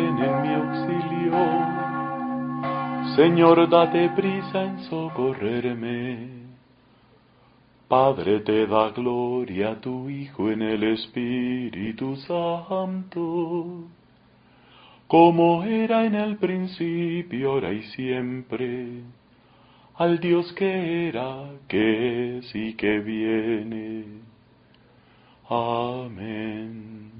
ven en mi auxilio. Señor, date prisa en socorrerme. Padre, te da gloria a tu Hijo en el Espíritu Santo, como era en el principio, ahora y siempre, al Dios que era, que es y que viene. Amén.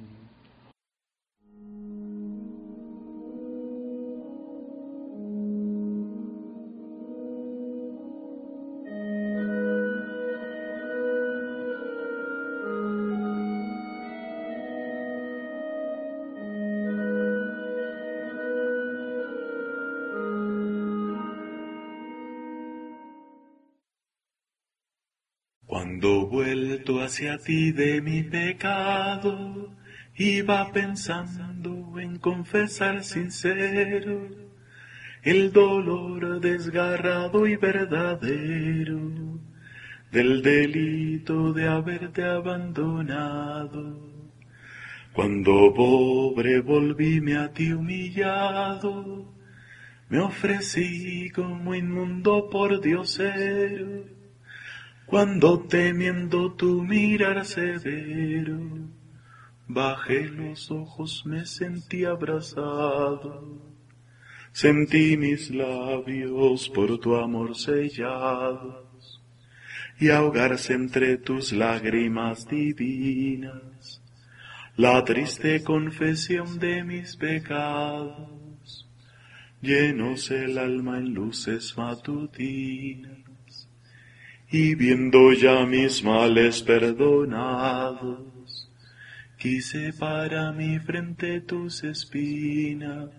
Cuando vuelto hacia ti de mi pecado, iba pensando en confesar sincero el dolor desgarrado y verdadero del delito de haberte abandonado. Cuando pobre volvíme a ti humillado, me ofrecí como inmundo por diosero. Cuando temiendo tu mirar severo, bajé los ojos, me sentí abrazado. Sentí mis labios por tu amor sellados y ahogarse entre tus lágrimas divinas la triste confesión de mis pecados. Llenos el alma en luces matutinas. Y viendo ya mis males perdonados, quise para mi frente tus espinas.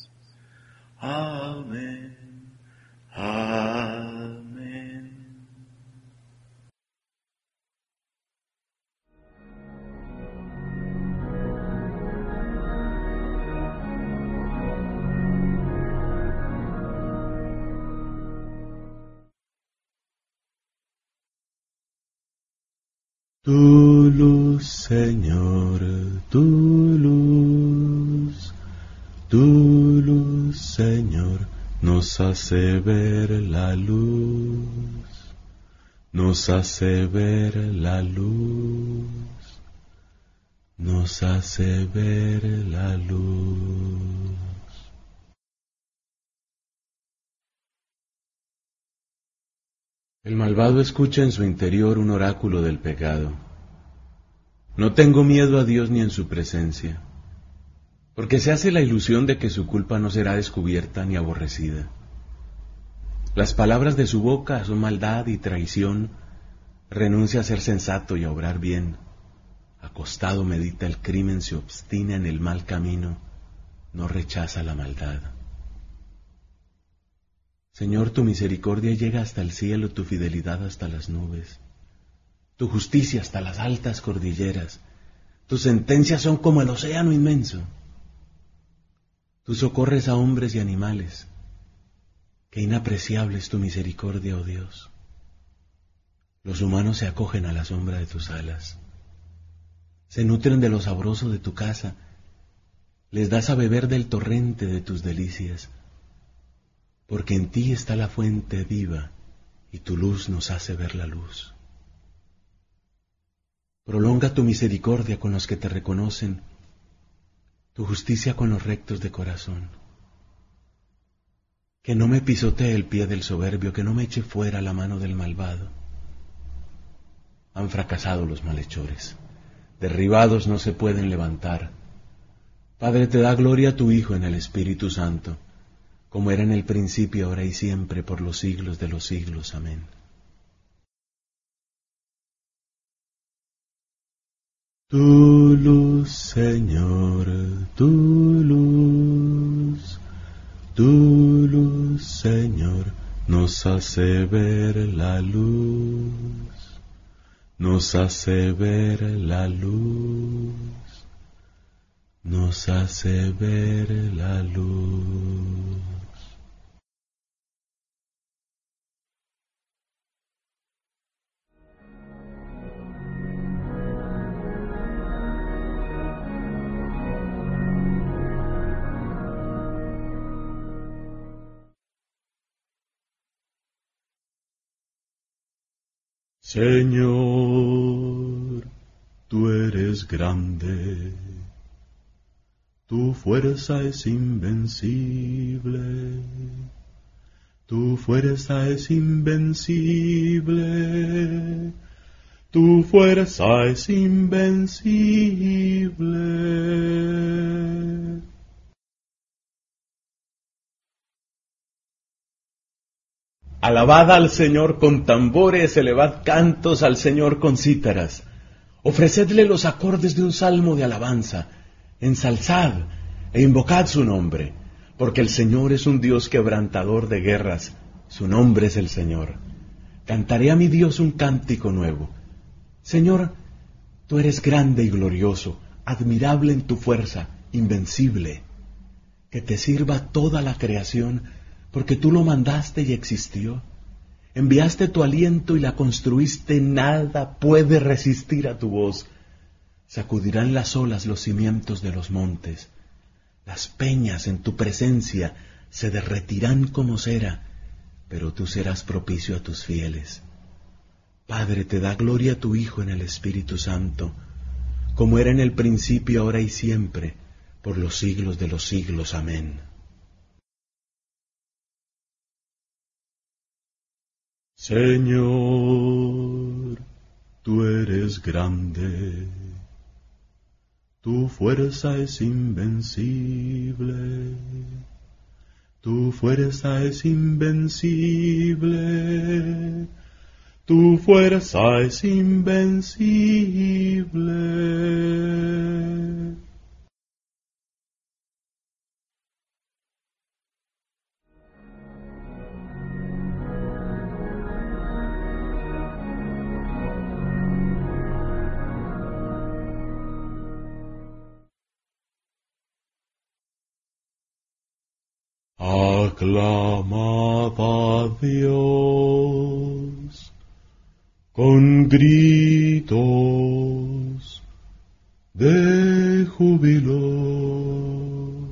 Amén, amén. Tu luz, Señor, tu luz, Señor, nos hace ver la luz, nos hace ver la luz, nos hace ver la luz. El malvado escucha en su interior un oráculo del pecado. No tengo miedo a Dios ni en su presencia, porque se hace la ilusión de que su culpa no será descubierta ni aborrecida. Las palabras de su boca son maldad y traición, renuncia a ser sensato y a obrar bien. Acostado medita el crimen, se obstina en el mal camino, no rechaza la maldad. Señor, tu misericordia llega hasta el cielo, tu fidelidad hasta las nubes, tu justicia hasta las altas cordilleras, tus sentencias son como el océano inmenso. Tú socorres a hombres y animales, qué inapreciable es tu misericordia, oh Dios. Los humanos se acogen a la sombra de tus alas, se nutren de lo sabroso de tu casa, les das a beber del torrente de tus delicias, porque en ti está la fuente viva y tu luz nos hace ver la luz. Prolonga tu misericordia con los que te reconocen, tu justicia con los rectos de corazón. Que no me pisotee el pie del soberbio, que no me eche fuera la mano del malvado. Han fracasado los malhechores, derribados no se pueden levantar. Padre, te da gloria a tu Hijo en el Espíritu Santo, como era en el principio, ahora y siempre, por los siglos de los siglos. Amén. Tu luz, Señor, tu luz, Señor, nos hace ver la luz, nos hace ver la luz, nos hace ver la luz. Señor, tú eres grande, tu fuerza es invencible, tu fuerza es invencible, tu fuerza es invencible. Alabad al Señor con tambores, elevad cantos al Señor con cítaras. Ofrecedle los acordes de un salmo de alabanza. Ensalzad e invocad su nombre, porque el Señor es un Dios quebrantador de guerras. Su nombre es el Señor. Cantaré a mi Dios un cántico nuevo. Señor, tú eres grande y glorioso, admirable en tu fuerza, invencible. Que te sirva toda la creación, porque tú lo mandaste y existió. Enviaste tu aliento y la construiste, nada puede resistir a tu voz. Sacudirán las olas los cimientos de los montes. Las peñas en tu presencia se derretirán como cera, pero tú serás propicio a tus fieles. Padre, te da gloria a tu Hijo en el Espíritu Santo, como era en el principio, ahora y siempre, por los siglos de los siglos. Amén. Señor, tú eres grande, tu fuerza es invencible, tu fuerza es invencible, tu fuerza es invencible. Aclamad a Dios con gritos de júbilo.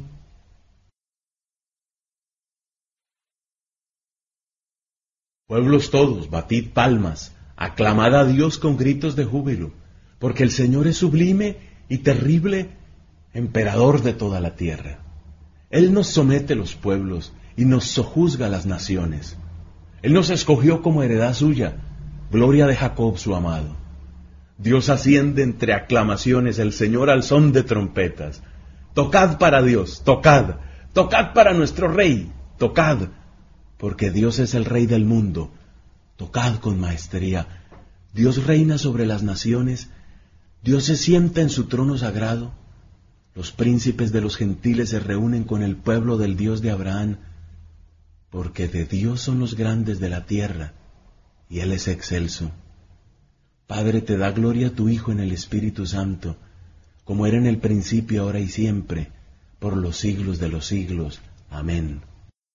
Pueblos todos, batid palmas, aclamad a Dios con gritos de júbilo, porque el Señor es sublime y terrible, emperador de toda la tierra. Él nos somete los pueblos y nos sojuzga las naciones. Él nos escogió como heredad suya, gloria de Jacob su amado. Dios asciende entre aclamaciones, el Señor al son de trompetas. Tocad para Dios, tocad, tocad para nuestro Rey, tocad, porque Dios es el Rey del mundo. Tocad con maestría. Dios reina sobre las naciones, Dios se sienta en su trono sagrado. Los príncipes de los gentiles se reúnen con el pueblo del Dios de Abraham, porque de Dios son los grandes de la tierra, y Él es excelso. Padre, te da gloria a tu Hijo en el Espíritu Santo, como era en el principio, ahora y siempre, por los siglos de los siglos. Amén.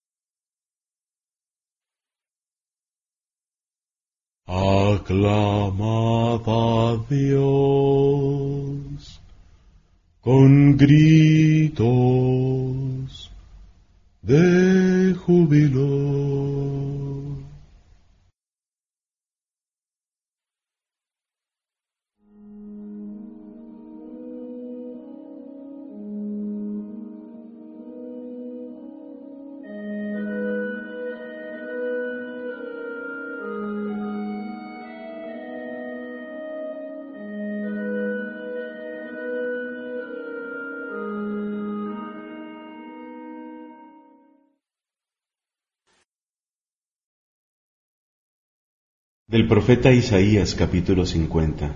Aclamad a Dios con gritos de júbilo. Del profeta Isaías, capítulo 50.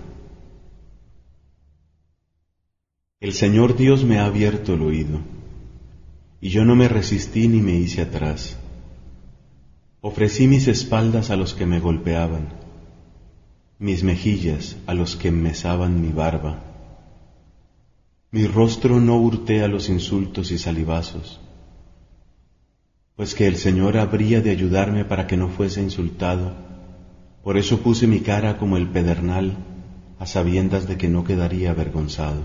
El Señor Dios me ha abierto el oído, y yo no me resistí ni me hice atrás. Ofrecí mis espaldas a los que me golpeaban, mis mejillas a los que mesaban mi barba. Mi rostro no hurté a los insultos y salivazos, pues que el Señor habría de ayudarme para que no fuese insultado. Por eso puse mi cara como el pedernal, a sabiendas de que no quedaría avergonzado.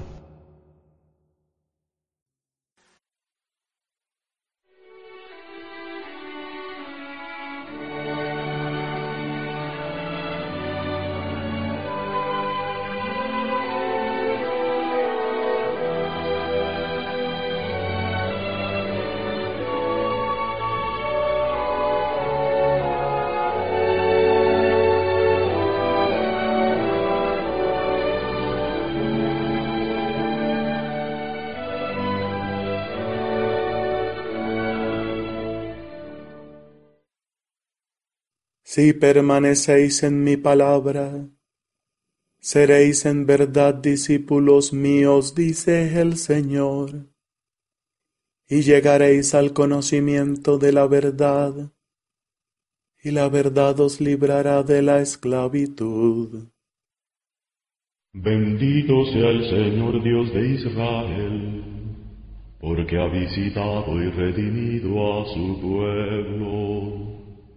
Si permanecéis en mi palabra, seréis en verdad discípulos míos, dice el Señor, y llegaréis al conocimiento de la verdad, y la verdad os librará de la esclavitud. Bendito sea el Señor Dios de Israel, porque ha visitado y redimido a su pueblo,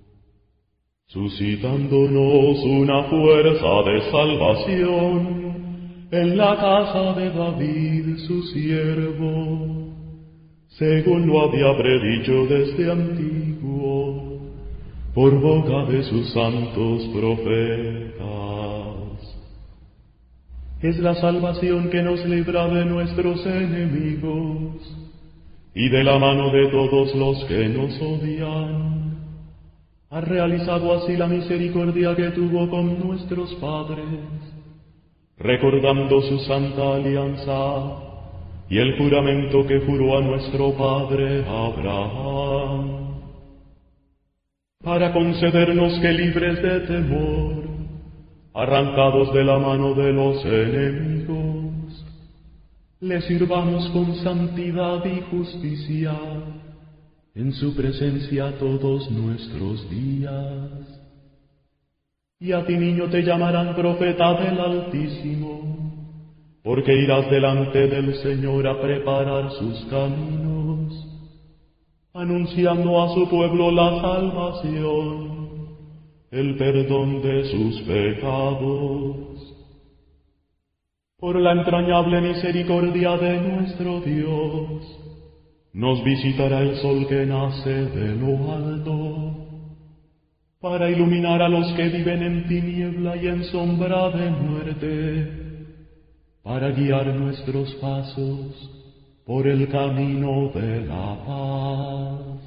suscitándonos una fuerza de salvación en la casa de David su siervo, según lo había predicho desde antiguo, por boca de sus santos profetas. Es la salvación que nos libra de nuestros enemigos y de la mano de todos los que nos odian. Ha realizado así la misericordia que tuvo con nuestros padres, recordando su santa alianza y el juramento que juró a nuestro padre Abraham, para concedernos que, libres de temor, arrancados de la mano de los enemigos, le sirvamos con santidad y justicia en su presencia todos nuestros días. Y a ti, niño, te llamarán profeta del Altísimo, porque irás delante del Señor a preparar sus caminos, anunciando a su pueblo la salvación, el perdón de sus pecados. Por la entrañable misericordia de nuestro Dios, nos visitará el sol que nace de lo alto, para iluminar a los que viven en tiniebla y en sombra de muerte, para guiar nuestros pasos por el camino de la paz.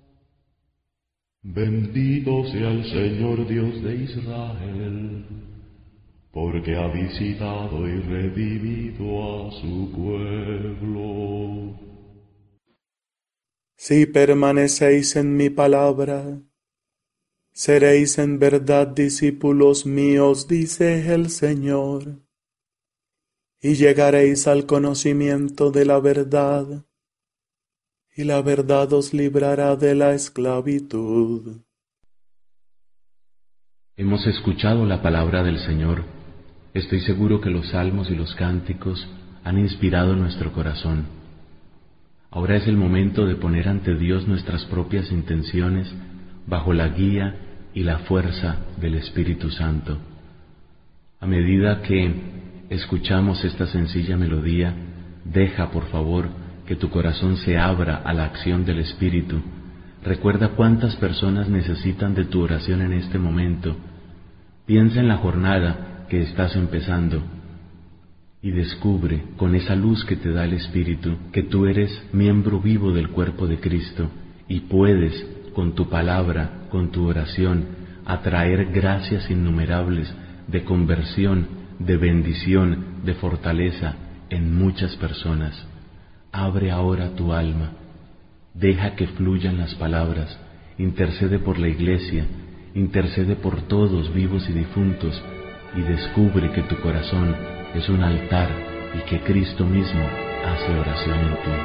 Bendito sea el Señor Dios de Israel, porque ha visitado y redimido a su pueblo. Si permanecéis en mi palabra, seréis en verdad discípulos míos, dice el Señor, y llegaréis al conocimiento de la verdad, y la verdad os librará de la esclavitud. Hemos escuchado la palabra del Señor. Estoy seguro que los salmos y los cánticos han inspirado nuestro corazón. Ahora es el momento de poner ante Dios nuestras propias intenciones bajo la guía y la fuerza del Espíritu Santo. A medida que escuchamos esta sencilla melodía, deja, por favor, que tu corazón se abra a la acción del Espíritu. Recuerda cuántas personas necesitan de tu oración en este momento. Piensa en la jornada que estás empezando y descubre, con esa luz que te da el Espíritu, que tú eres miembro vivo del cuerpo de Cristo y puedes, con tu palabra, con tu oración, atraer gracias innumerables de conversión, de bendición, de fortaleza en muchas personas. Abre ahora tu alma, deja que fluyan las palabras, intercede por la Iglesia, intercede por todos, vivos y difuntos, y descubre que tu corazón es un altar y que Cristo mismo hace oración en ti.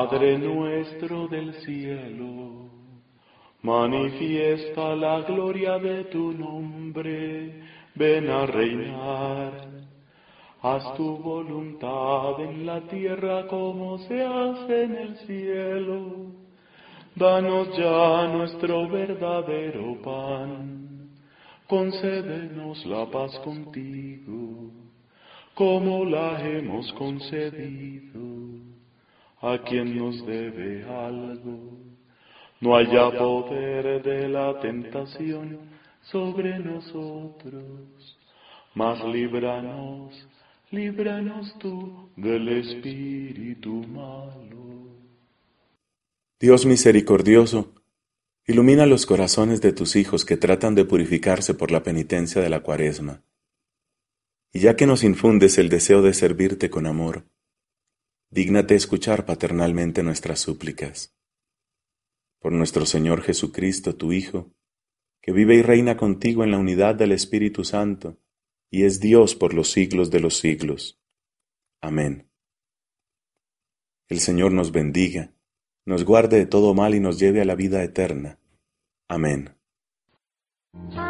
Padre nuestro del cielo, manifiesta la gloria de tu nombre, ven a reinar. Haz tu voluntad en la tierra como se hace en el cielo. Danos ya nuestro verdadero pan. Concédenos la paz contigo, como la hemos concedido a quien nos debe algo. No haya poder de la tentación sobre nosotros, mas líbranos tú del espíritu malo. Dios misericordioso, ilumina los corazones de tus hijos que tratan de purificarse por la penitencia de la Cuaresma. Y ya que nos infundes el deseo de servirte con amor, dígnate escuchar paternalmente nuestras súplicas. Por nuestro Señor Jesucristo, tu Hijo, que vive y reina contigo en la unidad del Espíritu Santo, y es Dios por los siglos de los siglos. Amén. El Señor nos bendiga, nos guarde de todo mal y nos lleve a la vida eterna. Amén.